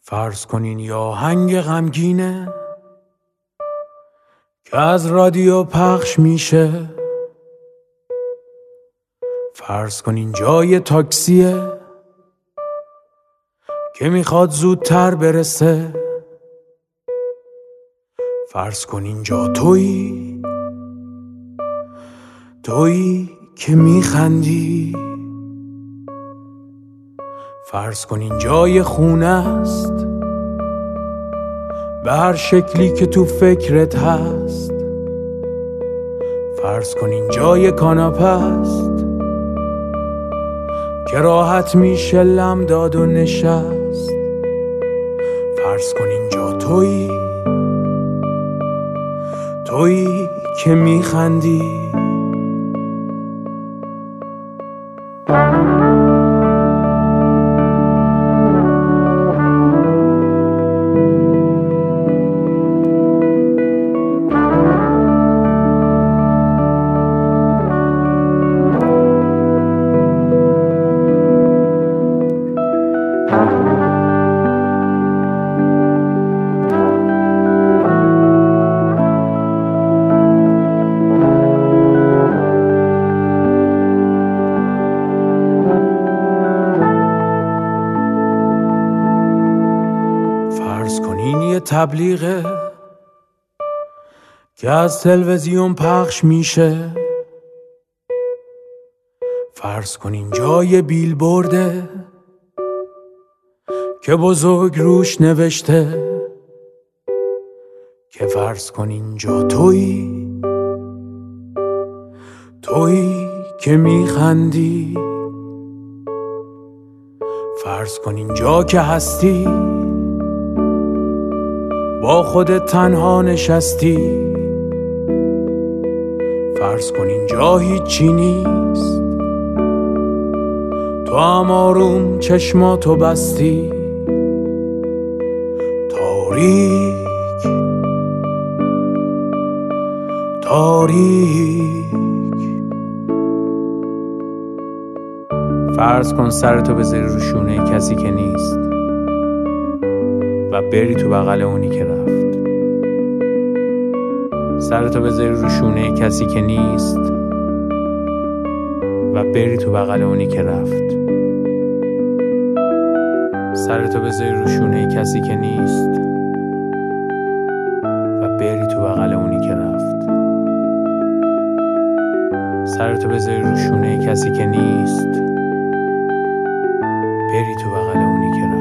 فرض کنین یه آهنگ غمگینه که از رادیو پخش میشه. فرض کنین جای تاکسیه که میخواد زودتر برسه. فرض کنین جا تویی که میخندی. فرض کنین جای خونه است به هر شکلی که تو فکرت هست. فرض کنین جای کاناپه است که راحت میشه لم داد و نشست. فرض کنین جا تویی که میخندی. فرض کنین یه تبلیغه که از تلویزیون پخش میشه. فرض کنین جای بیلبورده که بزرگ روش نوشته که فرض کنین جا تویی که میخندی. فرض کنین جا که هستی با خودت تنها نشستی. فرض کنین جا هیچی نیست تو هم آروم چشماتو بستی. تاریک. فرض کن سرتو بذاری رو شونه کسی که نیست و بری تو بغل اونی که رفت. سرتو بذاری رو شونه کسی که نیست و بری تو بغل اونی که رفت. سرتو بذاری رو شونه کسی که نیست و بری تو بغل اونی که رفت. سرتو بذاری رو شونه کسی که نیست، بری تو بغل اونی که رفت.